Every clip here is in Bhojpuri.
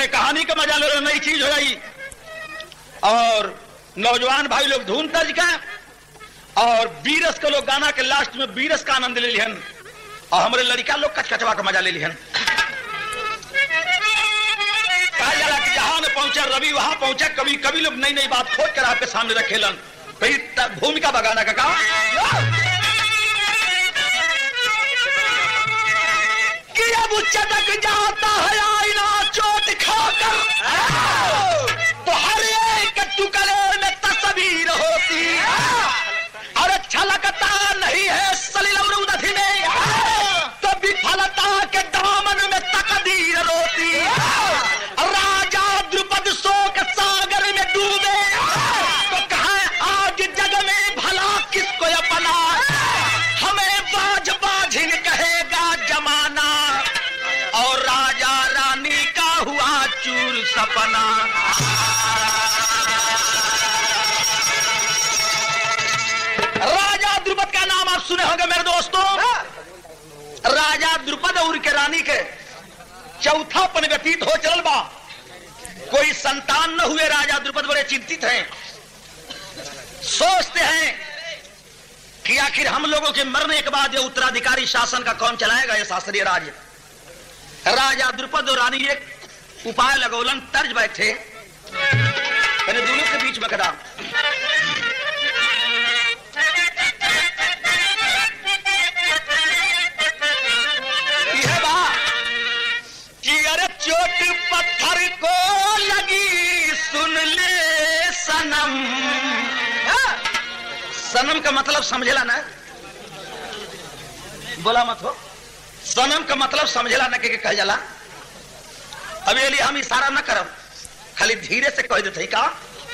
के कहानी का मजा ले रहे, नई चीज हो गई। और नौजवान भाई लोग धूम तर्ज का और बीरस के लोग गाना के लास्ट में बीरस का आनंद ले लिहन और हमारे लड़का लोग कचकचवा का मजा ले लिहन। कहा जाला कि जहां में पहुंचा रवि वहां पहुंचा कवि, कवि लोग नई नई बात खोज कर आपके सामने रखेलन। कहीं भूमिका बगाना का काम कि अब चटक जाता है आईना चोट खाकर, तो हर एक टुकड़े में तस्वीर होती और छलकता नहीं है सलिल अमरूद में, तो विफलता के दामन में तकदीर रोती। राजा द्रुपद शोक सागर में डूबे, तो कहा आज जग में भला किसको अपना, हमें बाज बाझिन कहेगा जमाना और राजा रानी का हुआ चूर सपना। राजा द्रुपद का नाम आप सुने होंगे मेरे दोस्तों। राजा द्रुपद और के रानी के चौथापन व्यतीत हो चल बा, कोई संतान न हुए। राजा द्रुपद बड़े चिंतित हैं, सोचते हैं कि आखिर हम लोगों के मरने के बाद ये उत्तराधिकारी शासन का कौन चलाएगा, ये शास्त्रीय राज्य। राजा द्रुपद और रानी एक उपाय लगौलन, तर्ज बैठे मैंने दोनों के बीच में कदा यह बात कि अरे चोट पत्थर को लगी सुन ले सनम। सनम का मतलब समझेला ना, बोला मत हो। सनम का मतलब समझेला ना के कह जाला। अब ये लिए हम इशारा न करब, खाली धीरे से कह देते का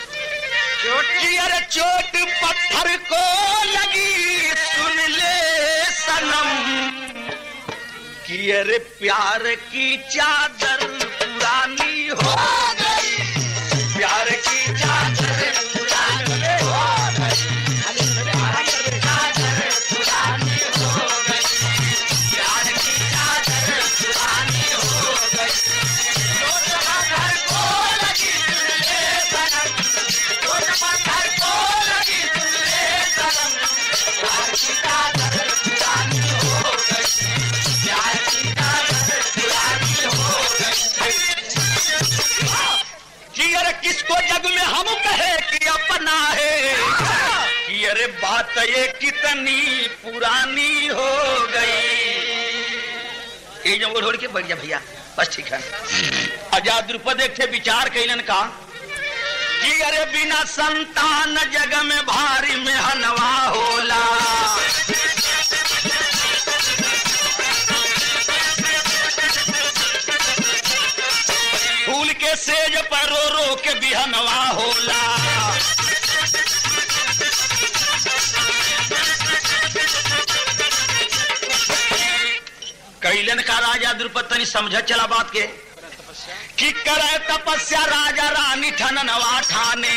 अरे चोट पत्थर को लगी सुन ले सनम, कि अरे प्यार की चादर पुरानी हो गई, प्यार की चादर पुरानी हो गई, प्यार की चादर पुरानी हो गई, प्यार की चादर पुरानी हो गई। पत्थर को लगी सुन ले सनम, पत्थर को लगी सुन ले सनम, प्यार की चादर पुरानी हो गई, प्यार की चादर पुरानी हो गई। कि अरे किसको जग में हम कहे कि अपना है, कि अरे बात ये कितनी पुरानी हो गई। ये जो ओढ़ के बढ़िया भैया बस ठीक है। आजाद द्रुपद एक थे विचार कैलन का कि अरे बिना संतान जग में भारी में हनवा होला, फूल के सेज पर रो रो के बिहनवा होला। कैलन का राजा द्रुपद तनी समझ चला बात के कि करे तपस्या राजा रानी ठननवा ठाने,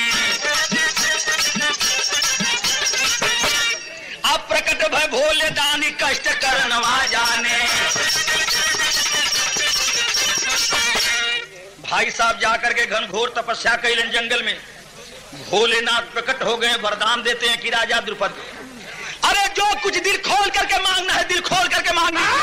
अब प्रकट भय भोले दानी कष्ट करनवा जाने। भाई साहब जाकर के घनघोर तपस्या कैलन जंगल में, भोलेनाथ प्रकट हो गए, वरदान देते हैं कि राजा द्रुपद अरे जो कुछ दिल खोल करके मांगना है, दिल खोल करके मांगना है।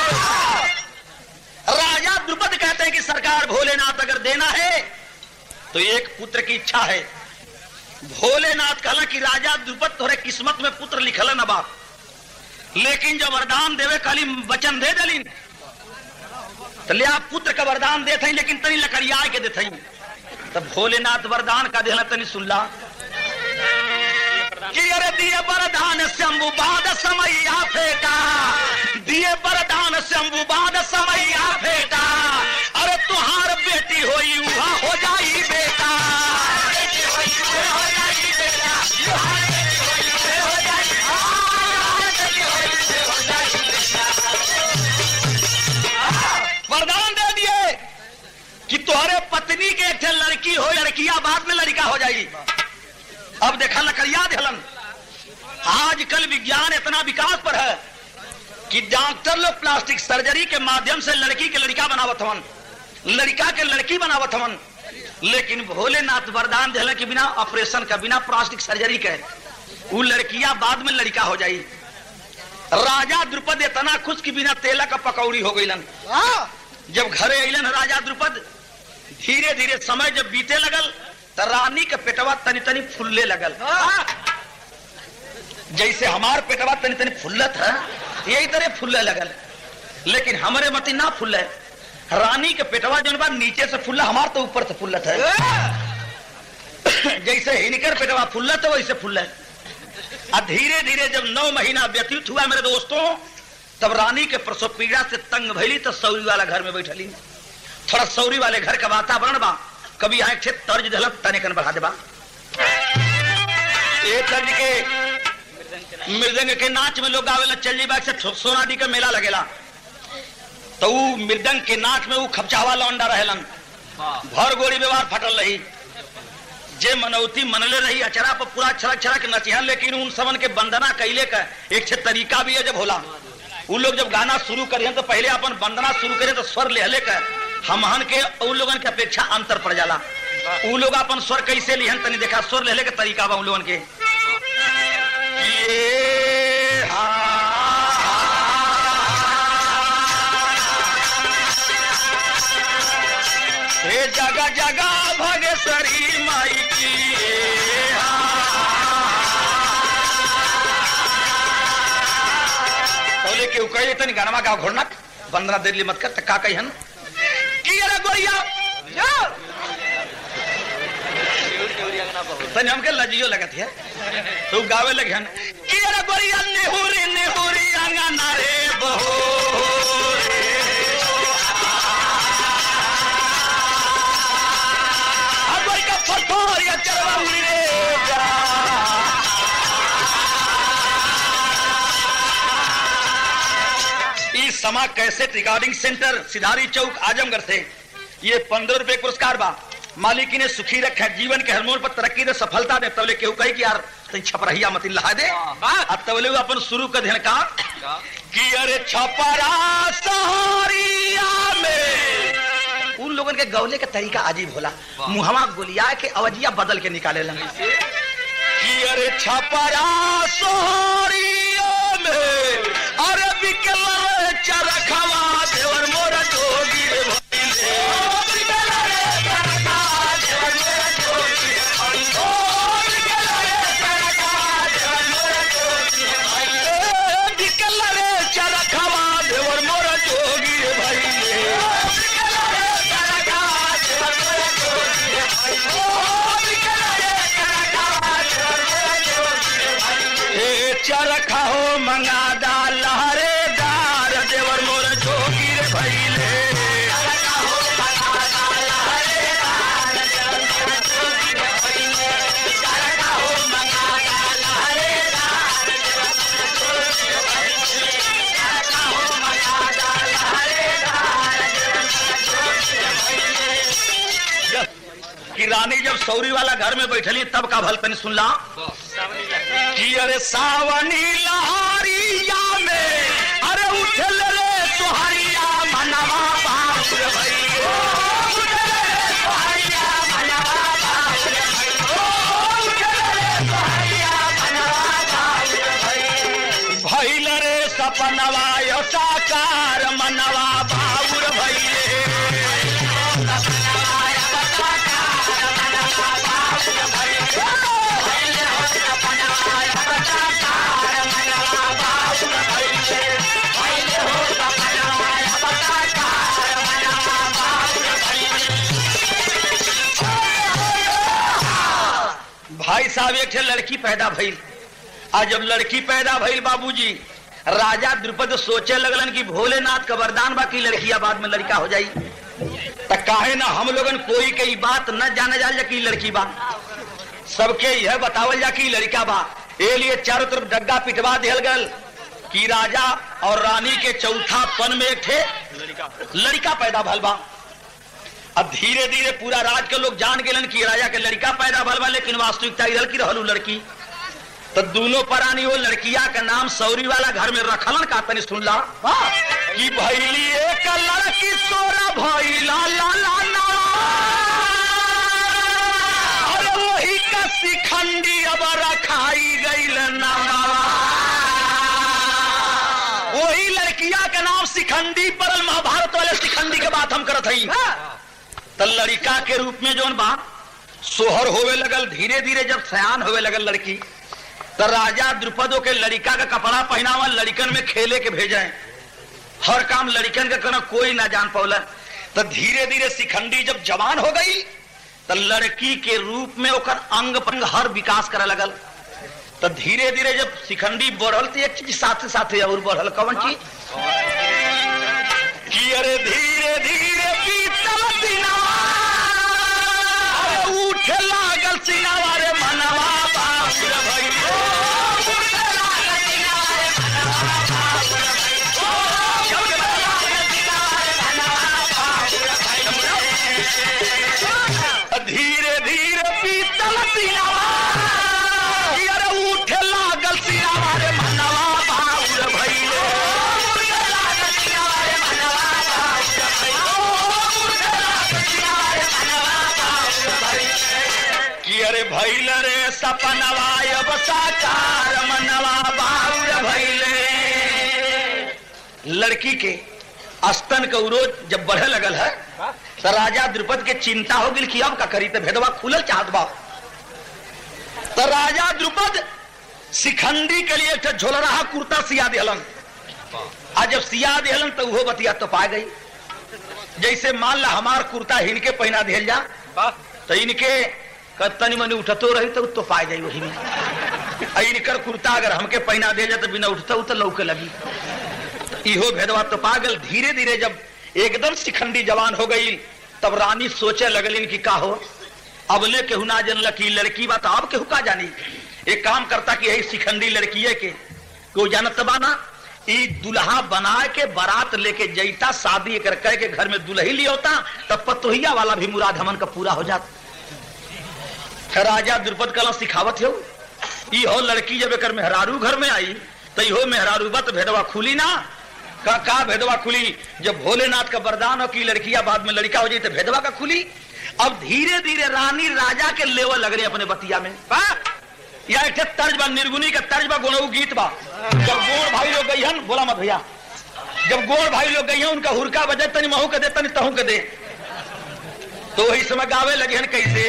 राजा द्रुपद कहते हैं कि सरकार भोलेनाथ अगर देना है तो एक पुत्र की इच्छा है। भोलेनाथ कहला कि राजा द्रुपद तोरे किस्मत में पुत्र लिखल न बाप, लेकिन जब वरदान देवे खाली वचन दे दलिन तो ले आप पुत्र का वरदान देते हैं, लेकिन तनी लकड़िया के देते हैं। तब भोलेनाथ वरदान का देला तनी सुनला कि अरे दिए वरदान शंभु बाद समैया फेटा, दिए वरदान शंभु बाद समैया फेटा, अरे तुहार बेटी होई वहां हो जाई बेटा, बेटी होई हो जाई बेटा, हो जाई वरदान दे दिए कि तुम्हारे पत्नी के एक लड़की हो, लड़कियां बाद में लड़का हो जाएगी। अब देखा लकड़िया हलन, आजकल विज्ञान इतना विकास पर है कि डॉक्टर लोग प्लास्टिक सर्जरी के माध्यम से लड़की के लड़का बनावत हवन। लड़का के लड़की बनावत हमन, लेकिन भोलेनाथ वरदान दिला कि बिना ऑपरेशन का, बिना प्लास्टिक सर्जरी के वो लड़कियां बाद में लड़का हो जाई। राजा द्रुपद इतना खुश कि बिना तेला का पकौड़ी हो गईलन। जब घरे अइलन राजा द्रुपद, धीरे धीरे समय जब बीते लगल तो रानी के पेटवा तनी तनी फुलने लगल। जैसे हमार पेटवा तनी तनी फुल्लत है यही तरह फुलने लगल, लेकिन हमारे मती ना फुल्ले। रानी के पेटवा जो नीचे से फुल्ला, हमार तो ऊपर से फुल्लत है। जैसे हिनकर पेटवा फुल्लत है वैसे फुल्ले। और धीरे धीरे जब 9 महीना व्यतीत हुआ मेरे दोस्तों, तब रानी के प्रसव पीड़ा से तंग भैली तो सौरी वाला घर में बैठली। थोड़ा सौरी वाले घर का वातावरण बा, कभी यहाँ एक तर्ज दलत तनिकन बढ़ा देबा। एक तर्ज के मृदंग के नाच में लोग आवेला, चल बाग से सोनाडी का मेला लगेला, तो वो मृदंग के नाच में वो खपचावा लौंडा रहेलन, भर गोड़ी व्यवहार फटल रही। जे मनौती मनले रही अचरा पर पूरा छरक छरक नचिहन, लेकिन उन सबन के वंदना कैले का एक तरीका भी है। जब होला वो लोग जब गाना शुरू करें तो पहले अपन वंदना शुरू करें तो स्वर लेहले का हमहन के उन लोगन के अपेक्षा अंतर पड़ जाला। वो लोग अपन स्वर कैसे लिहन तनी देखा, स्वर लेहले के तरीका बा उन लोगन के। हे जगा जगा भगेश्वरी माई की, तो लेके कहे तनी गाना गाँव घोड़ना वंदना देरली मत कर का कहन की अरे गोरिया तनी हमके लजियो लगत है तो गावे लगे हन कि अरे गोरिया नेहुरी नेहुरी अंगना रे बहो अगोई का फटोरिया चरवा उड़ी रे इस समा कैसेट रिकॉर्डिंग सेंटर सिधारी चौक आजमगढ़ से ये 15 रुपए पुरस्कार बा। मालिकी ने सुखी रखा जीवन के हार्मोन पर तरक्की दे सफलता दे। तबले केहू कही कि यार तई छपरहिया मत लहा दे अब तबले अपन शुरू कर देन का कि अरे छपरा सहारिया में उन लोगन के गौले के तरीका अजीब होला। मुहवा गोलिया के अवजिया बदल के निकाले लन कि अरे छपरा सहारिया में अरे बिकल चरखवा देवर मोर जोगी रे चरखा हो मंगा दाल लहरेदार देवर मोर जोगी रे भैले कि रानी जब सौरी वाला घर में बैठली तब का भल तनी सुनला कि अरे सावनी लहरिया में अरे उठल रे सोहरिया मनवा बाप रे भैया भैल रे सपनवा यो साकार मनवा बाबुर भैले भाई साहब एक लड़की पैदा भइल। आज जब लड़की पैदा भइल बाबूजी राजा द्रुपद सोचे लगलन कि भोलेनाथ का वरदान बा कि लड़किया बाद में लड़का हो जाई तो काहे ना हम लोगन कोई के बात न जाने जा कि लड़की बा सबके यह बतावल जा कि लड़का बा। ए लिए चारों तरफ डग्गा पिटवा दिहल गल कि राजा और रानी के चौथा पन में एक थे लड़का पैदा भल बा। अब धीरे धीरे पूरा राज के लोग जान गेलन कि राजा के लड़का पैदा भल बा, लेकिन वास्तविकता इधर की रहलू लड़की। तो दोनों प्राणी वो लड़किया का नाम सौरी वाला घर में रखलन का तनी सुन ला कि भैली एक लड़की सोरा भैला ला ला ला अरे वही का शिखंडी अब रखाई गईल ना वही लड़किया का नाम शिखंडी परल महाभारत वाले शिखंडी के बात हम करत हई तो लड़का के रूप में जोन बा सोहर होवे लगल धीरे धीरे जब सयान होवे लगल लड़की तो राजा द्रुपदों के लड़का का कपड़ा पहनावा लड़कन में खेले के भेजे हर काम लड़कन का करना कोई ना जान पावला तो धीरे धीरे शिखंडी जब जवान हो गई तो लड़की के रूप में ओकर अंग पंग हर विकास करे लगल तो धीरे धीरे जब शिखंडी बढ़ल तो एक चीज साथ साथ और बढ़ल कौन चीज कि अरे धीरे धीरे बीतल दिनवा उठे लागल सिनवा रे मनवा बाप रे भैया धीरे धीरे बीतल दिनवा अरे उठे लागल सिनवा रे मनवा बाप रे भैया कि अरे भैल रे सपनवा अब साकार मनवा बाउर भैले लड़की के स्तन का उरोज जब बढ़े लगल है तो राजा द्रुपद के चिंता हो गई कि अब का करी तो भेदवा खुलल चाहत बा तो राजा द्रुपद शिखंडी के लिए झोल रहा कुर्ता सिया दिहलन आज जब सिया दिहलन तो वो बतिया तो पा गई जैसे मान ला हमार कुर्ता इनके पहना दिल जा तो इनके तनी मनी उठतो रही तो पा जाई वही में इनकर कुर्ता अगर हमके पहना दे जाए तो बिना उठता तो लौके लगी इहो भेदवा तो पागल धीरे धीरे जब एकदम शिखंडी जवान हो गई तब रानी सोचे लगलिन कि का हो अब ले केहू ना जनल की लड़की बात अब केहू का जानी एक काम करता कि यही शिखंडी लड़की के को जानत बाना ई दुल्हा बना के बारात लेके जैता शादी कर के घर में दुल्ही लिया होता तब पतोहिया वाला भी मुराद हमन का पूरा हो जाता राजा द्रुपद कला सिखावत हो ई हो लड़की जब एक मेहरारू घर में आई तो हो मेहरारू बत भेदवा खुली ना का भेदवा खुली जब भोलेनाथ का वरदान हो कि लड़कियां बाद में लड़का हो जाए तो भेदवा का खुली अब धीरे धीरे रानी राजा के लेवल लग रही अपने बतिया में या एक तर्ज बा निर्गुणी का तर्ज बा गुणऊ गीत बा जब गोड़ भाई लोग गई हन बोला मत भैया जब गोड़ भाई लोग गई हन उनका हुरका बजे तनी महू के दे तनी तहू के दे तो वही समय गावे लगे हन कैसे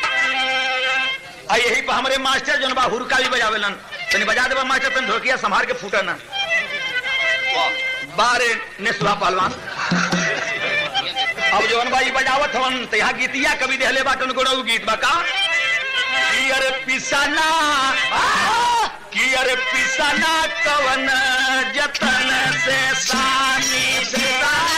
यही पर हमारे मास्टर जो बा हुरका भी बजावेलन तनी बजा देबा मास्टर तनी ढोकिया संभाल के फूटा ना बारे नेसुआ पहलवान अब जवन भाई बजावत हवन तो यहाँ गीतिया कभी देहले बाटन गोड़ऊ गीत बा का कि अरे पिसाना कवन जतन से सानी से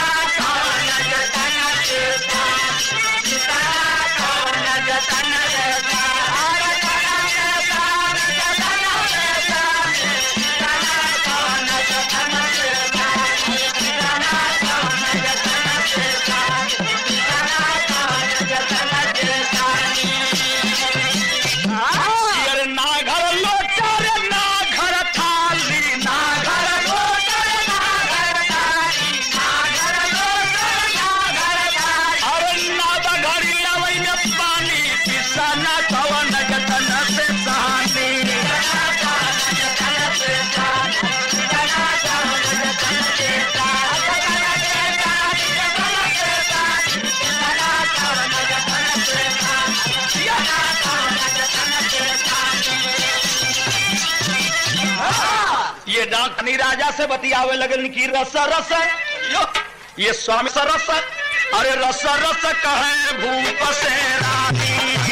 ये डाकनी राजा से बतियावे लगन की रस रस ये स्वामी सरस अरे रस रस कहे भूप से रानी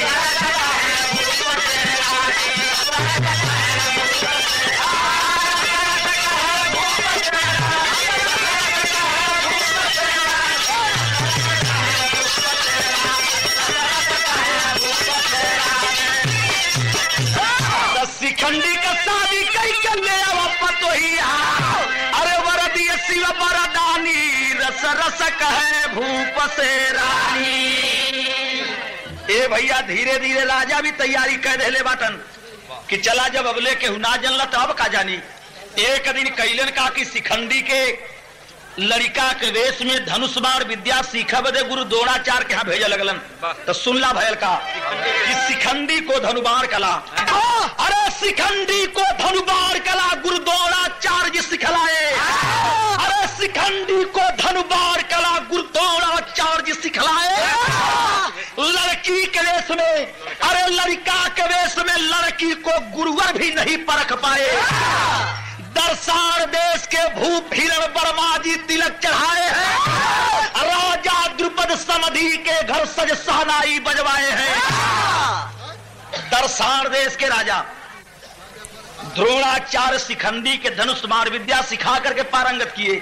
शिखंडी का शादी कई कर ले पतोहिया अरे वरदी शिव वरदानी रस रस कहे भूप से रानी ए भैया धीरे धीरे राजा भी तैयारी कर दे बाटन कि चला जब अबले केहू ना जनला तो अब का जानी। एक दिन कैलन का कि शिखंडी के लड़का के वेश में धनुष बाण विद्या सीखा बदे गुरु द्रोणाचार्य के यहाँ भेजे लगलन। तो सुनला भयल का कि शिखंडी को धनुबाण कला, अरे शिखंडी को धनुबाण कला गुरु द्रोणाचार्य जी सिखलाए। अरे शिखंडी को धनुबाण कला गुरु द्रोणाचार्य जी सिखलाए। लड़की के वेश में, अरे लड़का के वेश में लड़की को गुरुवर भी नहीं परख पाए। दर्शान देश के भूप हिरण वर्मा जी तिलक चढ़ाए हैं। राजा द्रुपद समधि के घर सज सहनाई बजवाए हैं। दर्शान देश के राजा द्रोणाचार्य शिखंडी के धनुष बाण विद्या सिखा करके पारंगत किए।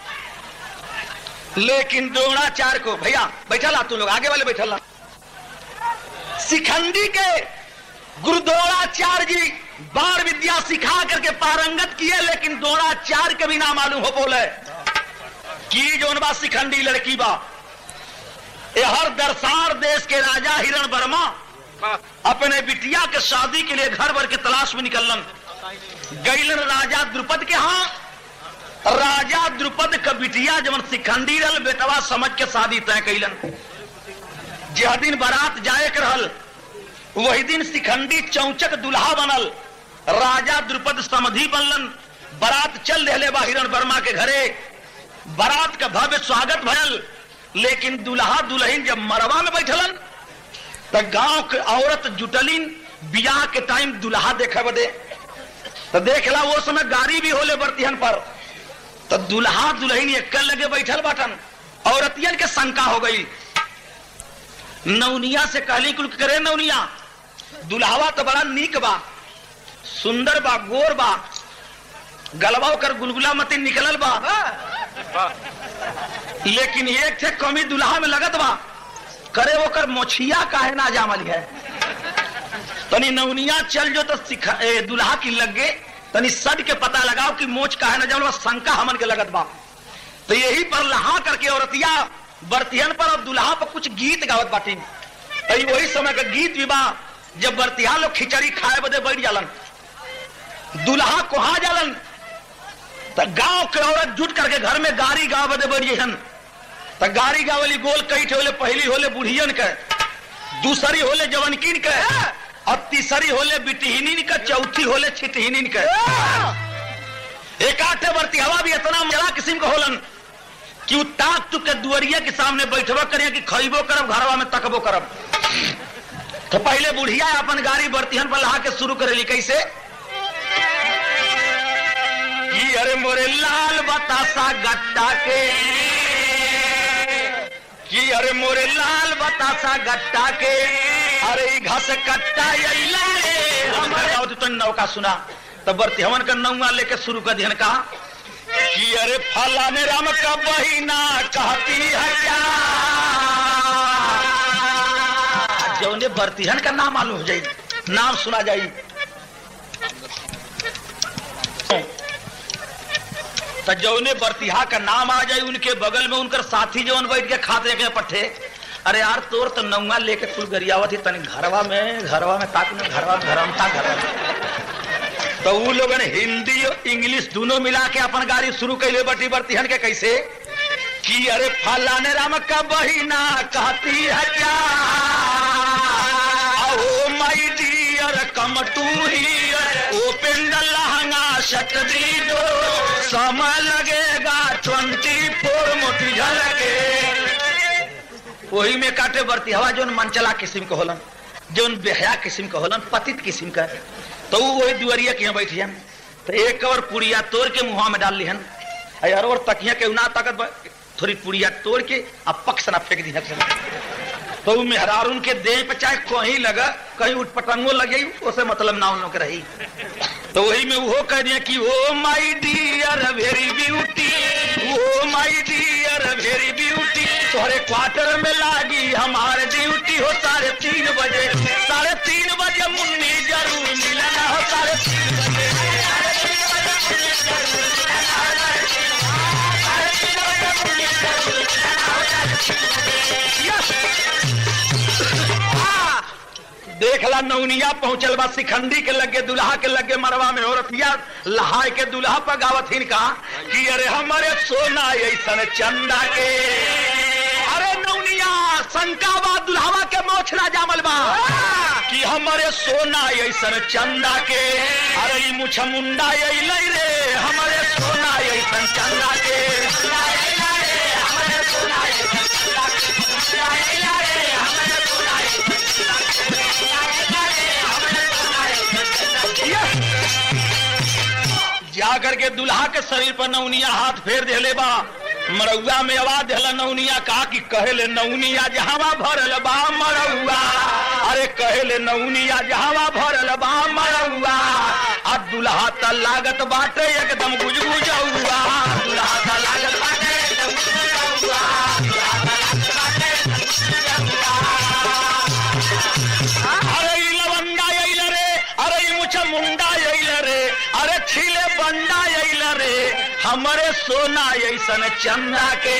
लेकिन द्रोणाचार्य को, भैया बैठला तू लोग आगे वाले बैठला, शिखंडी के गुरु द्रोणाचार्य जी बाण विद्या सिखा करके पारंगत किए। लेकिन द्रोणाचार्य के भी ना मालूम हो बोले कि जोन बा शिखंडी लड़की बा। हर दर्शान देश के राजा हिरण वर्मा अपने बिटिया के शादी के लिए घर भर के तलाश में निकलन। गईलन राजा द्रुपद के यहाँ। राजा द्रुपद का बिटिया जब शिखंडी रल बेटवा समझ के शादी तय कैलन। जह दिन बारात जाए के रहल वही दिन शिखंडी चौचक दुल्हा बनल। राजा द्रुपद समधि बनलन। बारात चल रहे बा हिरण वर्मा के घरे। बारात का भव्य स्वागत भयल। लेकिन दुल्हा दुल्हन जब मरवा में बैठलन तो गांव के औरत जुटलिन बियाह के टाइम दुल्हा देखे बदे। तो देखला वो समय गाड़ी भी होले बर्तिहन पर। तो दुल्हा दुल्हन एक लगे बैठल बाटन। औरतियन के शंका हो गई। नौनिया से कहली कुल करे नौनिया दुल्हावा तो बड़ा नीक बा, सुंदर बा, गोर बा, गलबा ओकर गुलगुला मती निकलल बा। लेकिन एक थे कमी दुल्हा में लगत बा, करे ओकर मोछिया काहे ना जामल है। तनी नौनिया चल जो तो दुल्हा की लगे तनी सद के पता लगाओ कि मोच काहे ना जामल, शंका हमन के लगत बा। तो यही पर लहा करके औरतिया बर्तिहन पर और दुल्हा पर कुछ गीत गावत बाटी। वही समय का गीत विवाह जब बर्तिहा लोग खिचड़ी खाए बदे बैठ जालन, दुल्हा कोहा जालन तो गांव के औरत जुट करके घर में गारी गाव बदे बैठ जहन। तो गारी गावली गोल कई होले, पहली होले बुढ़ियन के, दूसरी होले जवनकिन के, और तीसरी होले बिटहिनिन के, चौथी होले छिटहिनिन के। एक आठे बर्तिहवा भी इतना मजा किस्म का होलन कि ताक टुक के दुआरिया के सामने बैठबो करिए कि खइबो करब घरवा में तकबो करब। तो पहले बुढ़िया अपन गाड़ी बर्तिहन पर लहा के शुरू करेली कैसे कि अरे मोरे लाल बतासा गट्टा के, कि अरे मोरे लाल बतासा गट्टा के, अरे घास कट्टा हमारे तो नौका सुना। तो बर्तिहवन का नौवा लेके शुरू कर दिहन कहा कि अरे फलाने राम का बहिना कहती है क्या। जौने बर्तिहन का नाम मालूम हो जाए, नाम सुना जाए तो जौने बर्तिहा का नाम आ जाए उनके बगल में उनकर साथी जौन बैठ के खाते के पट्टे, अरे यार तोर तो नौवा लेके कुल गरियावत ही तनी घरवा में ताक में घरवा तो वो लोग ने हिंदी और इंग्लिश दोनों मिला के अपन गाड़ी शुरू कैले बटी बर्तिहन के कैसे कि अरे फलाने राम का बहिना कहती है क्या, oh my dear come to here, open the lehenga shut the door, समय लगेगा 24 मोटी झलके। वही में काटे बर्तिहवा जोन मनचला किस्म के होलन, जोन बेहया किस्म के होलन, पतित किस्म का, तो वही दुआरिया के यहाँ बैठियन। तो एक और पुड़िया तोड़ के मुहा में डाल लिहन, और तकिया के ना ताकत थोड़ी पुड़िया तोड़ के अब पक्ष ना फेंक दी। तो मेहरारून के देह पे चाहे कहीं लगा, कहीं उठ पटंगो लगे, उसे मतलब ना उन लोग रही। तो वही में वो कह दिया कि oh my dear very beauty, oh my dear very beauty, तुम्हारे क्वार्टर में लागी हमारे ड्यूटी हो 3:30 बजे, 3:30 बजे मुन्नी जरूर मिलना हो, 3:30 बजे। देख देखला नौनिया पहुंचल बा शिखंडी के लगे दुल्हा के लगे मरवा में औरतिया लहाय के दुल्हा पर गावथिन का कि अरे हमारे सोना ऐसन चंदा के। अरे नौनिया शंका बा दुल्हावा के मोछला जामल बा कि हमारे सोना ऐसन चंदा के। अरे ई मुछ मुंडा अइलै रे हमारे सोना ऐसन चंदा के। जाकर के दुल्हा के शरीर पर नौनिया हाथ फेर देले बा। मरौआ में आवाज देला नौनिया कहा कि कहेले नौनिया जहावा भरल बा मरौआ। अरे कहेले नौनिया जहावा भरल बा मरौआ। अब दुल्हा त लागत बाटे एकदम गुजगुजौआ। दुल्हा त लागत बाटे एकदम गुजगुजौआ। अरे ई लवंगा अइल रे, अरे ई मुछ मुंडा अइल रे, अरे छीले बंडा अइल रे हमारे सोना ऐसन चंदा के।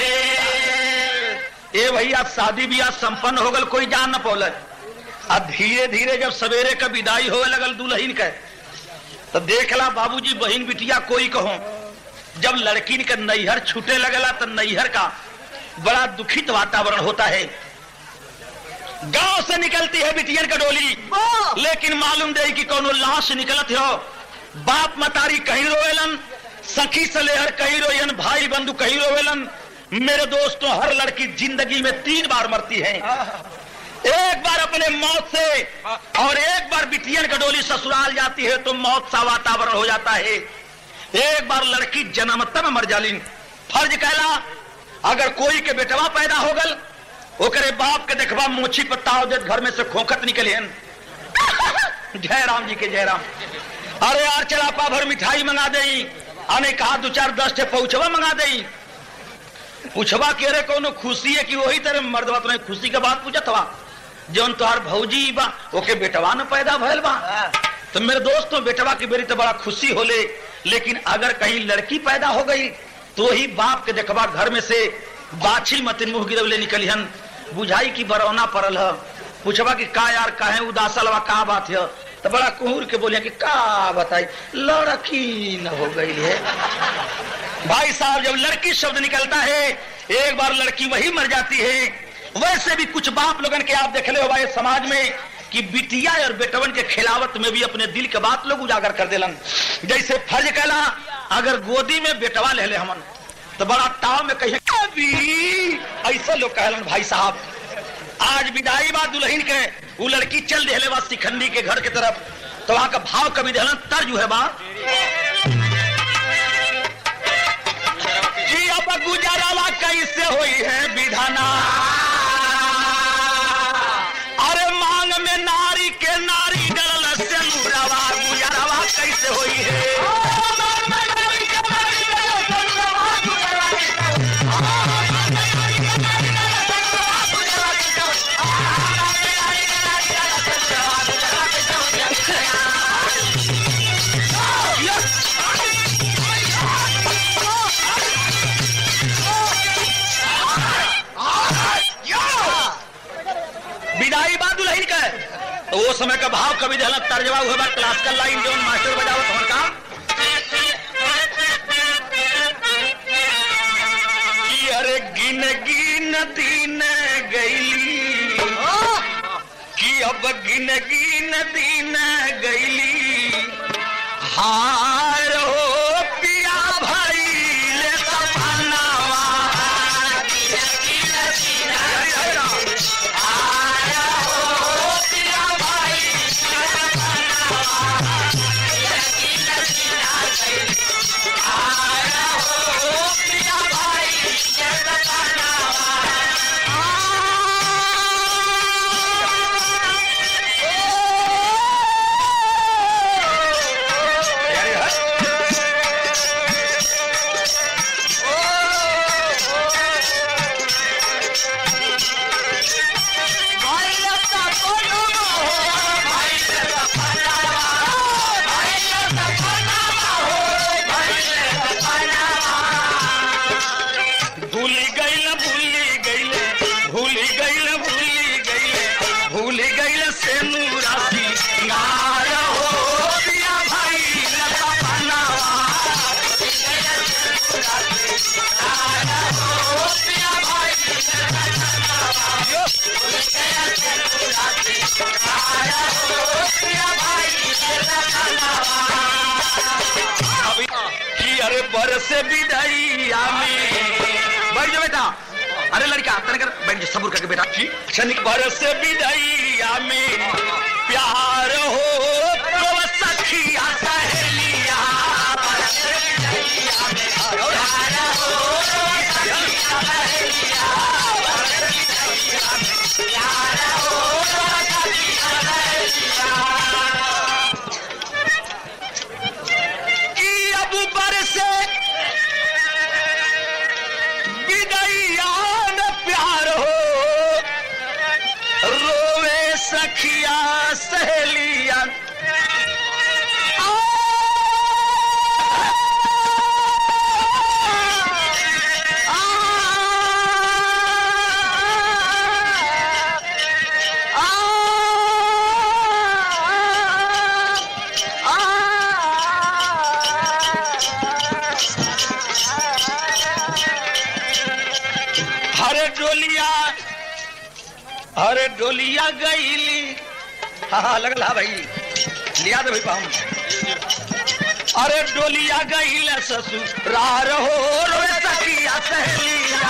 ए भैया शादी ब्याह संपन्न हो गल, कोई जान न पौल। अब धीरे धीरे जब सवेरे का विदाई होवे लगल दुल्हन के तो देखला बाबूजी बहन बिटिया कोई कहो जब लड़की के नैहर छूटे लगला तो नैहर का बड़ा दुखित वातावरण होता है। गांव से निकलती है बिटियन का डोली, लेकिन मालूम दे कि कोनो लाश निकलत हो। बाप मतारी कहीं रोवेलन, सखी सलेहर कहीं रोयन, भाई बंधु कहीं रोवेलन। मेरे दोस्तों हर लड़की जिंदगी में 3 बार मरती है। एक बार अपने मौत से और एक बार बिटियन का डोली ससुराल जाती है तो मौत सा वातावरण हो जाता है। एक बार लड़की जन्मता में मर जालिन। फर्ज कहला अगर कोई के बेटवा पैदा हो गल ओकरे बाप के देखबा मोची पत्ता हो दे घर में से खोखत निकले। जय राम जी के जय राम। अरे यार चला पा भर मिठाई मंगा दई, आने कहा 2-4 10 टे पहुंचवा मंगा दई। पूछवा के रे कोनो खुशी है कि वही तरह मर्दवा तुम्हें खुशी के बात पूछत हवा जौन तोहार भौजी बा ओके बेटवा न पैदा भइल बा। तो मेरे दोस्तों बेटवा की बेरी तो बड़ा खुशी होले, लेकिन अगर कहीं लड़की पैदा हो गई तो ही बाप के देखबा घर में से बाछी मतिन मुंह गिरवले निकलिहन, बुझाई की बरौना पड़ल है। पूछवा कि का यार काहे उदासल बा, का बात है? तो बड़ा कुहूर के बोलिया कि का बताई लड़की न हो गई है। भाई साहब जब लड़की शब्द निकलता है एक बार लड़की वही मर जाती है। वैसे भी कुछ बाप लोगन के आप देख ले हो भाई समाज में कि बिटिया और बेटवन के खिलावत में भी अपने दिल के बात लोग उजागर कर देलन। जैसे फर्ज कहला अगर गोदी में बेटवा ले ले हमन तो बड़ा ताव में कहिए ऐसा लोग कहलन। भाई साहब आज विदाई बात दुल्हन के वो लड़की चल देले बा शिखंडी के घर के तरफ, तो वहां का भाव कभी देलन तर्ज है बा जी अब गुजारावा कैसे हुई है विधाना। अरे मांग में नारी के नारी डलल से मुरावा गुजारावा कैसे हुई है। विदाई बात दुल्हन का तो वो समय का भाव कभी देहला तर्जवा हुआ बा क्लासिकल लाइन जो मास्टर बजावत हमर का कि अरे गिन गिन दिन गईली कि अब गिन गिन दिन गईली हार हो पिया भाई ले सपनावा कि अरे बरसे विदैया में बैठ जाओ बेटा, अरे लड़का तने कर बैठ जा, सब्र करके बेटा। क्षणिक बरसे विदैया में प्यार हो तो सखिया सहेलिया, कि अब बरसे विदैया में प्यार हो, रोवे सखिया सहेलिया। अरे डोलिया गईली, हाँ लगला भाई, लिया दे भाई पाम। अरे डोलिया गईल ससुरार हो, रोए सखिया सहेलिया,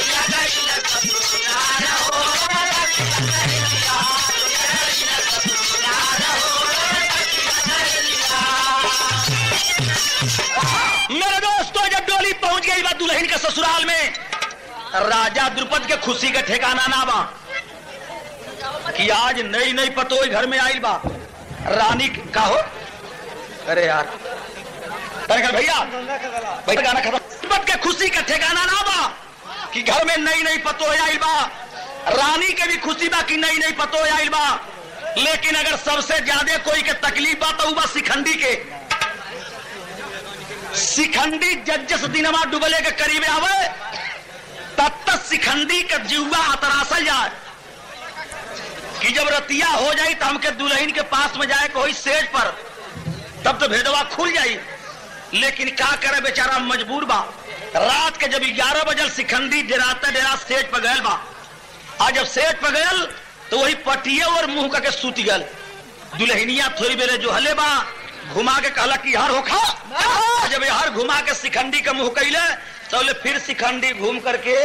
मेरे दोस्तों जब डोली पहुंच गई बात दुल्हन के ससुराल में, राजा द्रुपद के खुशी का ठिकाना ना बा कि आज नई नई पतोई घर में आई बा। रानी का हो, अरे यार भैया गाना खत्म। द्रुपद के खुशी का ठिकाना ना बा कि घर में नई नई पतोई आई बा, रानी के भी खुशी बा कि नई नई पतोई आई बा। लेकिन अगर सबसे ज्यादा कोई के तकलीफ बा तो बा शिखंडी के। शिखंडी जज्जस दिनमा डुबले के करीब आवे तब तक शिखंडी का जीवा अतरासल जाए कि जब रतिया हो जाई तो हमके दुल्हन के पास में जाए कोई सेज पर, तब तो भेदवा खुल जाई। लेकिन क्या करे बेचारा मजबूर बा। रात के जब 11 बजल शिखंडी डेराता डेरा सेज पर गयल बा। आज जब सेज पर गयल तो वही पटिए और मुंह करके सूत गल। दुल्हनिया थोड़ी बेरे जो हले बा घुमा के कहला कि यार होखा। जब यार घुमा के शिखंडी का मुंह कैले तो फिर शिखंडी घूम करके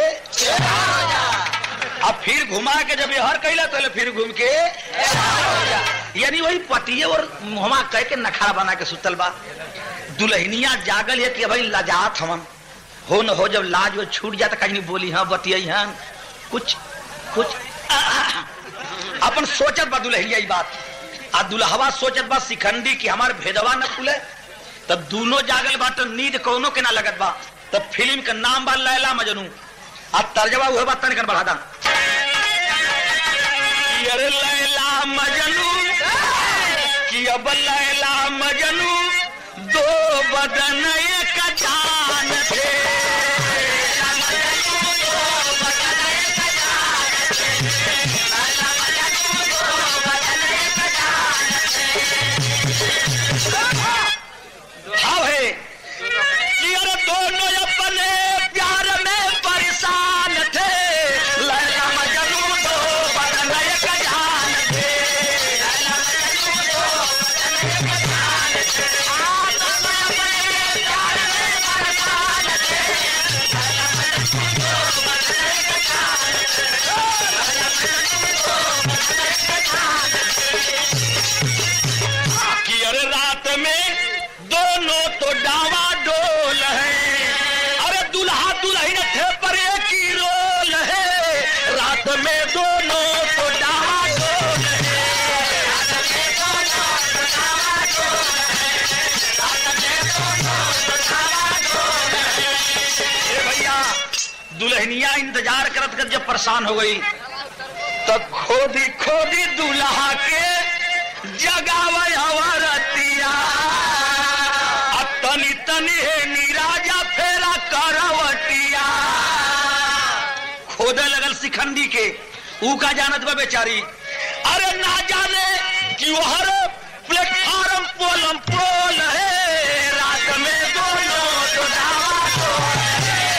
अब फिर घुमा के जब यहर कैला तो फिर घूम के, यानी वही पटिए और मुहमा कह के नखरा बना के सुतल बा। दुल्हनिया जागल है कि भाई लजात हमन हो न हो, जब लाज वो छूट जाता कहीं बोली हाँ बतियाई हाँ कुछ कुछ अपन सोचत बा दुल्हनिया बात। आ दुल्हवा सोचत बा शिखंडी की हमारे भेदवा न खुले। तब दोनों जागल बा तो नींद कोनो के ना लगत बा। तब फिल्म का नाम बा लैला मजनू। अब तर्जमा हुआ बात तनिक बढ़ा दा। अरे लैला मजनू कि अब लैला मजनू दो बदन एक जान थे। हाँ है कि अरे दोनों अपने प्यार में परेशान थे। लैला मजनू दो बदन एक जान थे। लैला मजनू दो बदन एक जान थे। दोनों अपने प्यार में परेशान थे। लैला मजनू दो बदन एक जान थे। लैला मजनू दो बदन एक जान थे। कि अरे रात में दोनों तो डावा डोल है। अरे दुल्हा दुल्हन थे पर एक ही रोल है। रात में दोनों तो डावा डोल है। रात में दोनों तो डावा डोल है। रात में दोनों तो डावा डोल है। भैया दुल्हनिया इंतजार करत कर जब परेशान हो गई तब खोदी खोदी दुल्हा के जगावे अवरतिया। तनी तनी है नीराजा फेरा करवटिया। खोदे लगल शिखंडी के ऊ का जानत बा बेचारी। अरे ना जाने कि वो हर प्लेटफार्म पोलम पोल है। रात में दोनों तो डावा डोल है।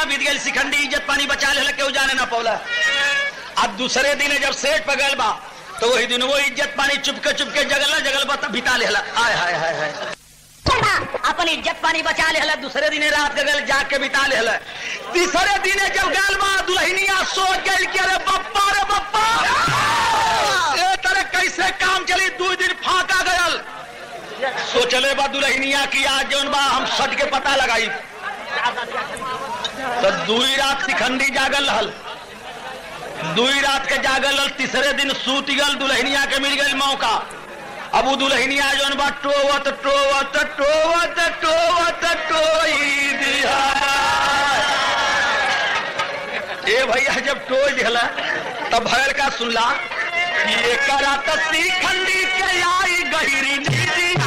महीना बीत गए, शिखंडी इज्जत पानी बचा ले, केहू जाने ना पौला। अब दूसरे दिन जब सेठ पगल बा तो वही दिन वो इज्जत पानी चुपके चुपके जगल बा बिता ले। हाय हाय हाय हाय अपन इज्जत पानी बचा ले। दूसरे दिन रात गल जाग के बिता ले। तीसरे दिन जब गल बा दुल्हनिया सोच गई कि अरे बप्पा रे बप्पा ए तरह कैसे काम चली। 2 दिन फाका गयल। सोचले बा दुल्हनिया की आज जौन बा हम सट के पता लगाई। तो 2 रात शिखंडी जागल रहल। 2 रात के जागल रहल। तीसरे दिन सूत गल। दुल्हनिया के मिल गई मौका। अब वो दुल्हनिया जौन बा टोवत टोवत टोवत टोवत टोई दिया। ए भैया जब टोई दिला तब भैर का सुनला कि ये करा तो शिखंडी के आई गहरी नीतिया।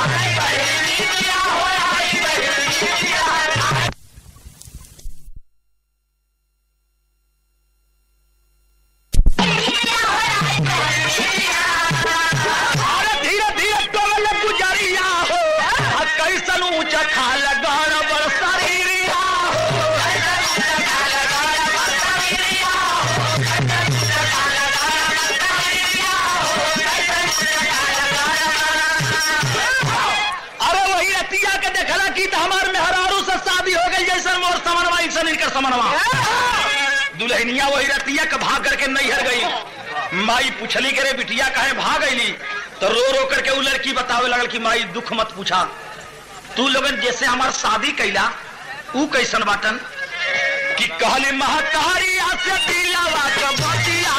दुल्हनिया वही रतिया का भाग करके नैहर गई। माई पूछली करे बिटिया कहे भाग गईली। तो रो रो करके वो लड़की बतावे लगल कि माई दुख मत पूछा, तू लोगन जैसे हमार शादी कैला ऊ कैसन बाटन कि कहली महतारी से दिलावा का बतिया।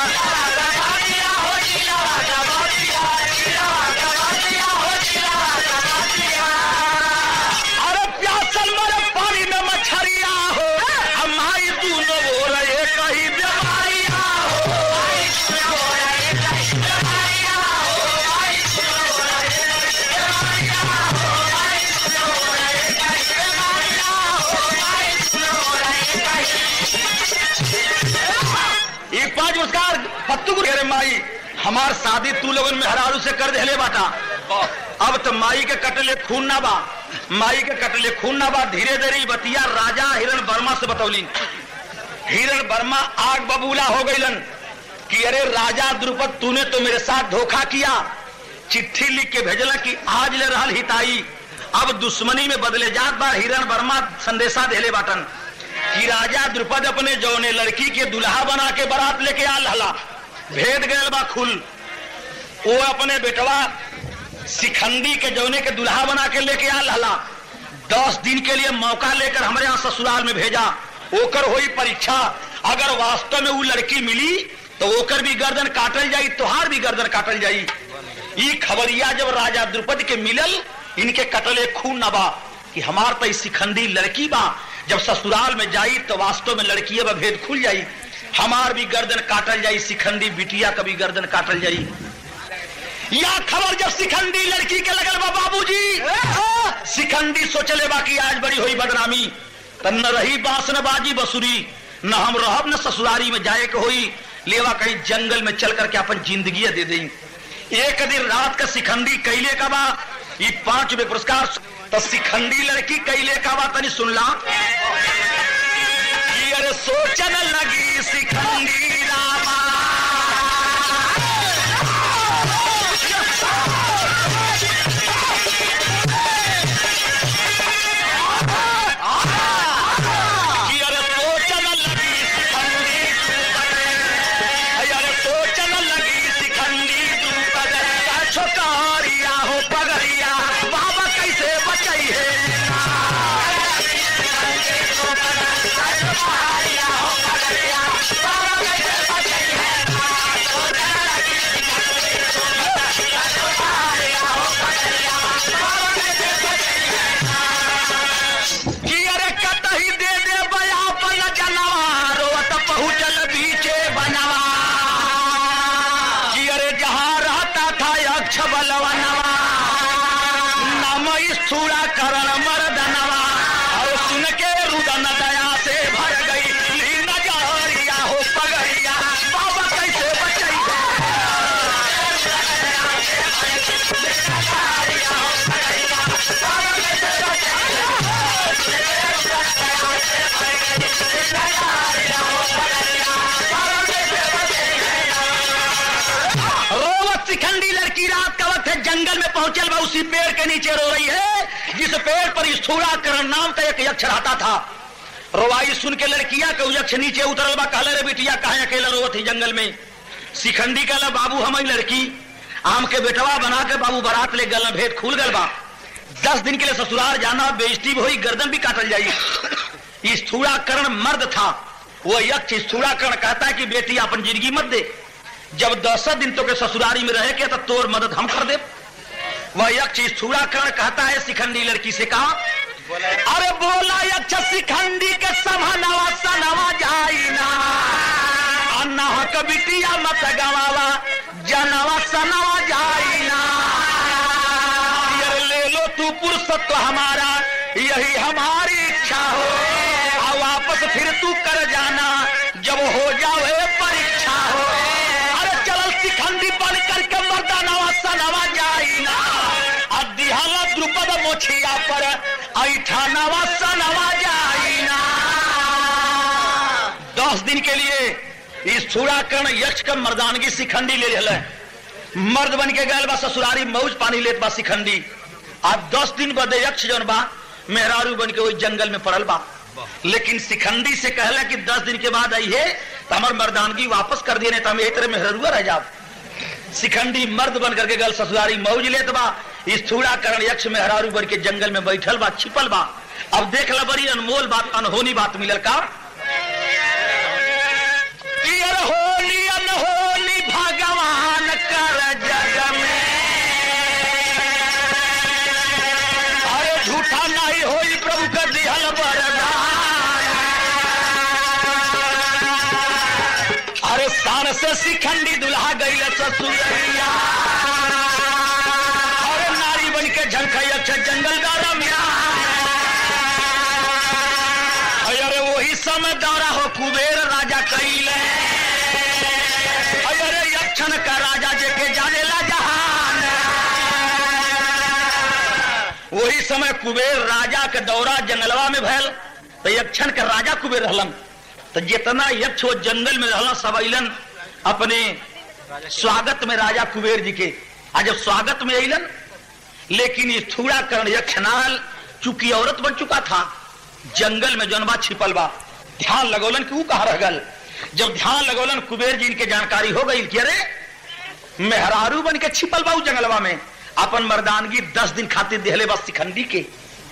अरे प्यासल मरे पानी में मछरिया हो हमारी दूनो हो रहे कहीं बीमारिया हो। एक 5 उसका पत्तू को घेरे माई हमार शादी तू लोगन में हरारू से कर दे बाटा। अब तो माई के कटले खून ना बा। माई के कटले खून ना बा। धीरे धीरे बतिया राजा हिरण वर्मा से बतौली। हिरण वर्मा आग बबूला हो गईलन कि अरे राजा द्रुपद तूने तो मेरे साथ धोखा किया। चिट्ठी लिख के भेजला कि आज ले रहल हिताई अब दुश्मनी में बदले जात बा। हिरण वर्मा संदेशा देले बाटन कि राजा द्रुपद अपने जौने लड़की के दुल्हा बना के बारात लेके आल हला भेद गयल बा खुल। वो अपने बेटवा शिखंडी के जौने के दुल्हा बना के लेके आल हला 10 दिन के लिए मौका लेकर हमारे यहाँ ससुराल में भेजा। ओकर होई परीक्षा। अगर वास्तव में वो लड़की मिली तो ओकर भी गर्दन काटल जाई, तोहार भी गर्दन काटल जाई। ये खबरिया जब राजा द्रुपद के मिलल इनके कटले खून न बा कि हमार तो शिखंडी लड़की बा। जब ससुराल में जाई तो वास्तव में लड़की अब भेद खुल जाई। हमार भी गर्दन काटल जाई, शिखंडी बिटिया का भी गर्दन काटल जाई। या खबर जब शिखंडी लड़की के लगल बा बाबूजी शिखंडी सोचले बा कि आज बड़ी हुई बदनामी। तब न रही बांस न बाजी बसुरी न हम रहब न ससुरारी में जाए के होई। लेवा कहीं जंगल में चल करके अपन जिंदगी दे दें। एक दिन रात का शिखंडी कैले का बा ये 5 रुपए पुरस्कार। तो शिखंडी लड़की कैले का बा तनी सुनला। अरे सोचन लगी शिखंडी रामा पहुंचल बा उसी पेड़ के नीचे रो रही है जिस पेड़ पर स्थूलाकरण नाम का एक यक्ष रहता था। रोवाई सुन के लड़कियां के यक्ष नीचे उतरल बा, कहले रे बिटिया काहे अकेला रोवत ही जंगल में। शिखंडी कहला बाबू हम लड़की आम के बेटवा बना के बाबू बारात ले गल, भेद खुल गल बा, 10 दिन के लिए ससुराल जाना, बेइज्जती होई, गर्दन भी काटल जाई। स्थूलाकरण मर्द था, वो यक्ष स्थूलाकरण कहता है कि बेटी अपन जिंदगी मत दे, जब 10 दिन तो के ससुरारी में रहे के तो तोर मदद हम कर दे। वह यक्ष स्थूलाकरण कहता है शिखंडी लड़की से कहा, अरे बोला यक्ष शिखंडी के समानवा सनवा जाई ना, अन्ना हक बिटिया मत गवावा जनवा सनवा जाई ना। ले लो तू पुरुषत्व हमारा, यही हमारी इच्छा हो, आ वापस फिर तू कर जाना जब हो जाए परीक्षा हो। अरे चल शिखंडी बन करके मर्दानवा सनवा जाई ना, अदिहाला द्रुपद मोछिया पर ऐठा नवा सनवा जाई ना। 10 दिन के लिए इस स्थूलाकरण यक्ष का मर्दानगी शिखंडी ले रहे, मर्द बन के गए बा ससुरारी मौज पानी लेत बा शिखंडी। अब 10 दिन बाद यक्ष जौन बा मेहरारू बन के वही जंगल में पड़ल बा, लेकिन शिखंडी से कहला कि 10 दिन के बाद आई है तो हमार मर्दानगी वापस कर दिए, नहीं तो हम एक तरह मेहरुआ रह जाओ। शिखंडी मर्द बन करके गल ससुरारी मौज लेत बा, स्थूलाकरण यक्ष मेहरारू बन के जंगल में बैठल बा, छिपल बा। अब देख ला बड़ी अनमोल बात, अनहोनी बात मिलल का, होली अनहोनी भगवान कर जग में, अरे झूठा नहीं होई प्रभु का दिहल वरदान। अरे शान से शिखंडी दुल्हा गई ससुरैया, अरे नारी बन के झंखैया जंगल का रम्या। अरे वही समय दौरा हो कुबेर राजा कैले, अरे यक्षण का राजा जेके जाने ला जहान। वही समय कुबेर राजा के दौरा जंगलवा में भैल, तो यक्षण का राजा कुबेर रहलन, तो जितना यक्ष वो जंगल में रहलन सब अइलन अपने स्वागत में राजा कुबेर जी के। आज जब स्वागत में अइलन, लेकिन स्थूलाकरण यक्ष नाल चूंकि औरत बन चुका था, जंगल में जनबा छिपल बा, ध्यान लगौलन कि वो कहा रह गल। जब ध्यान लगौलन कुबेर जी इनके जानकारी हो गई कि अरे मेहरारू बन के छिपल बा जंगलवा में, अपन मर्दानगी 10 दिन खातिर देहले बा शिखंडी के।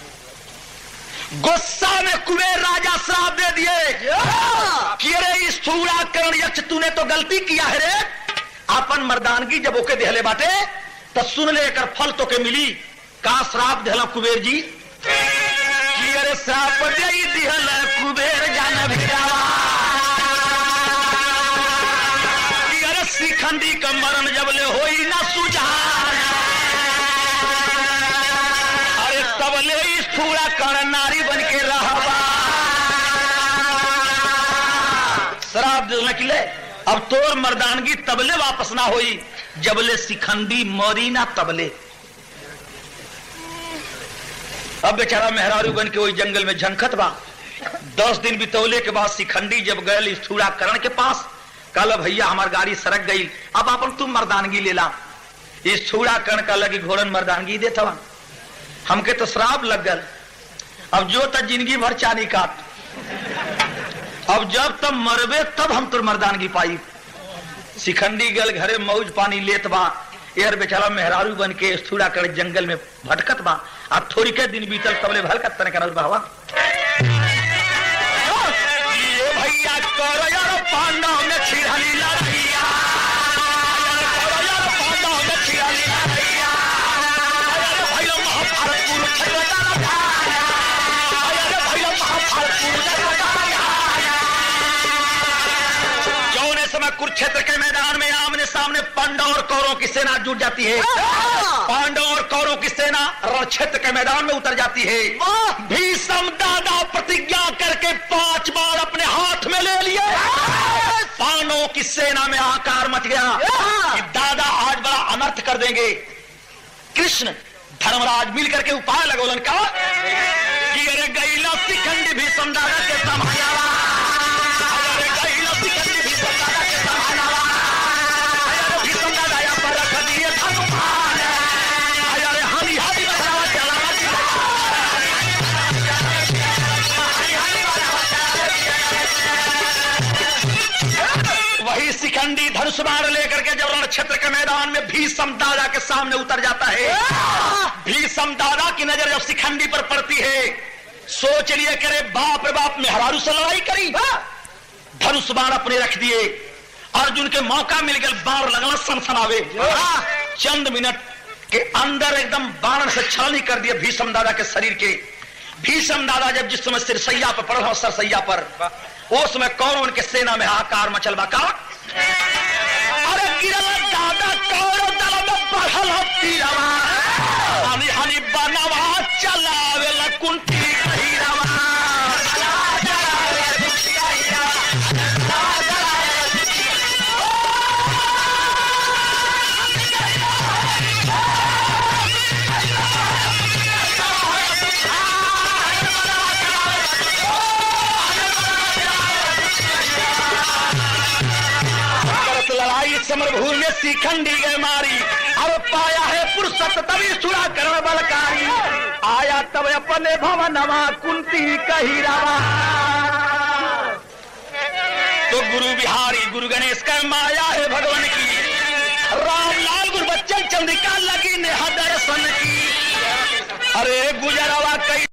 गुस्सा में कुबेर राजा श्राप दे दिए कि अरे स्थूलाकरण यक्ष तूने तो गलती किया है रे, अपन मर्दानगी जब ओके देहले बाटे तो सुन ले एकर फल तो के मिली। का श्राप देहला कुबेर जी कि अरे श्राप दे दिहल कुबेर जान भिरावा, कि अरे शिखंडी का मरण जब ले होई ना सुजान, अरे तब ले स्थूलाकरण नारी बन के रहबा। श्राप देना कि ले अब तोर मर्दानगी तबले वापस ना होई जबले शिखंडी मरी ना तबले। अब बेचारा मेहरारू बन के वही जंगल में झंखत बा। 10 दिन बितौले के बाद शिखंडी जब गए स्थूलाकरण के पास, कहला भैया हमार गाड़ी सरक गई, अब अपन तुम मर्दानगी ले ला। स्थूलाकरण का लगी घोड़न मर्दानगी देता, हमके तो श्राप लग गल, अब जो तक जिंदगी भर चानी काट, अब जब तब मरबे तब हम तुर मर्दानगी पाई। शिखंडी गल घरे मौज पानी लेत बा, यार बेचारा मेहरारू बन के स्थूलाकरण जंगल में भटकत बा। अब थोड़ी के दिन बीतल तबले भलकत तने करल बावा, ये भैया करो यार पांडव में छिड़ाली लड़ैया, करो यार पांडव में छिड़ाली लड़ैया, अरे भैया महाभारत कुरुक्षेत्र जाना, अरे भैया महाभारत कुरुक्षेत्र जाना। जौने समय कुरुक्षेत्र के मैदान में आमने सामने पांडव और कौरवों की सेना जुट जाती है, पांडव और कौरवों की सेना रणक्षेत्र के मैदान में उतर जाती है। भीष्म दादा प्रतिज्ञा करके 5 बार अपने हाथ में ले लिए। पांडवों की सेना में आकार मच गया कि दादा आज बड़ा अनर्थ कर देंगे। कृष्ण धर्मराज मिल करके उपाय लगोलन का कि अरे गैला शिखंडी भीष्म दादा के समायावा, अरे गैला शिखंडी भीष्म दादा के समायावा, अरे भीष्म दादा या पर रख दिए हनुमान, शिखंडी धनुष बाण लेकर के जब रण क्षेत्र के मैदान में भीष्म दादा के सामने उतर जाता है, भीष्म दादा की नजर जब शिखंडी पर पड़ती है, सोच लिए करे बाप रे बाप, मेहरारू से लड़ाई करी, धनुष बाण अपने रख दिए। अर्जुन के मौका मिल गया, बाण लगना सनसनावे, चंद मिनट के अंदर एकदम बाण से छलनी कर दिया भीष्म दादा के शरीर के। भीष्म दादा जब जिस समय सिरसैया पर पड़ा, सरसैया पर, उस समय कौरव के सेना में हाहाकार मचलबा का, अरे गिरला दादा कौरव दल में बढ़ल तीरवा, हनी हनी बनवा चलावे कुंती कहिरवा। समरभूमि में शिखंडी गए मारी, अब पाया है फुर्सत तभी सुरा करण बलकारी, आया तब अपने भवनवा कुंती कहिरवा। तो गुरु बिहारी गुरु गणेश का माया है भगवान की, राम लाल गुरु बच्चन चंद्रिका लगी ने दर्शन की, अरे गुजरवा कई